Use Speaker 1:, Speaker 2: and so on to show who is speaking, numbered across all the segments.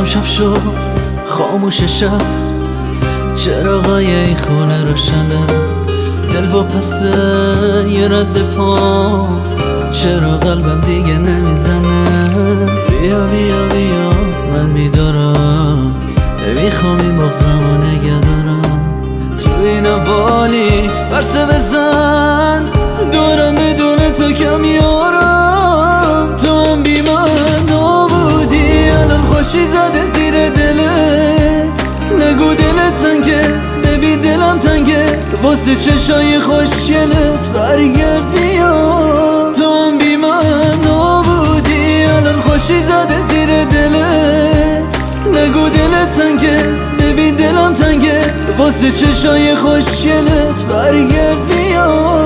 Speaker 1: شب شد خاموش شب، چراغای این خونه روشنه، دل و پس یه رد پا، چرا قلبم دیگه نمیزنه؟ بیا بیا بیا من بیدارم، میخوام این مغزمو نگه دارم. تو این بالی برسه بزن، دورم بدون تو کمیارم. تو هم بی من نبودی، الان خوشی زده زیر دلت. نگو دلت تنگه، ببین دلم تنگه، واسه چشای خوشگلت برگرد بیا. تو هم بی من نبودی، الان خوشی زده زیر دلت. نگو دلت تنگه، ببین دلم تنگه، واسه چشای خوشگلت برگرد بیا.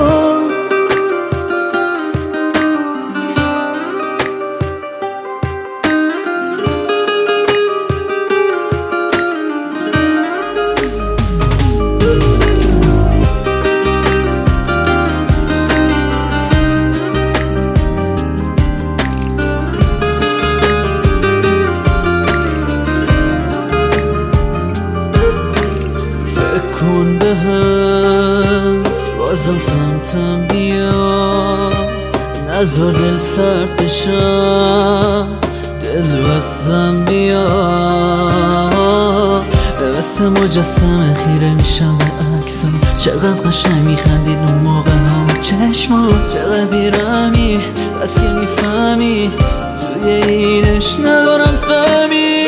Speaker 1: کن به هم بازم سمتم بیا، نذار دل سرد بشم، دل بستم بیا. مثل مجسمه خیره میشم به عکسم، چقدر قشنگ میخندید اون موقع هم چشمات، چقدر بیرمی بس که میفهمی توی اینش ندارم سمی.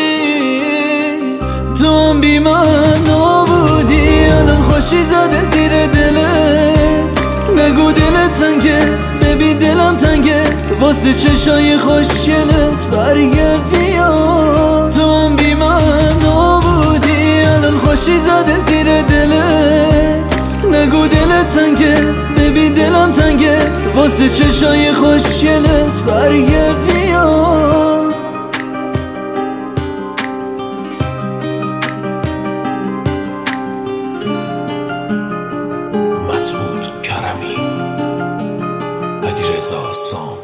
Speaker 1: تو هم بی من نبودی، الان خوشی زده زیر دلت. نگو دلت تنگه، ببین دلم تنگه، واسه چشای خوشگلت برگرد بیا. تو هم بی من نبودی، الان خوشی زده زیر دلت. نگو دلت تنگه، ببین دلم تنگه، واسه چشای خوشگلت برگرد بیا.
Speaker 2: مسعود کرمی، علیرضا سام.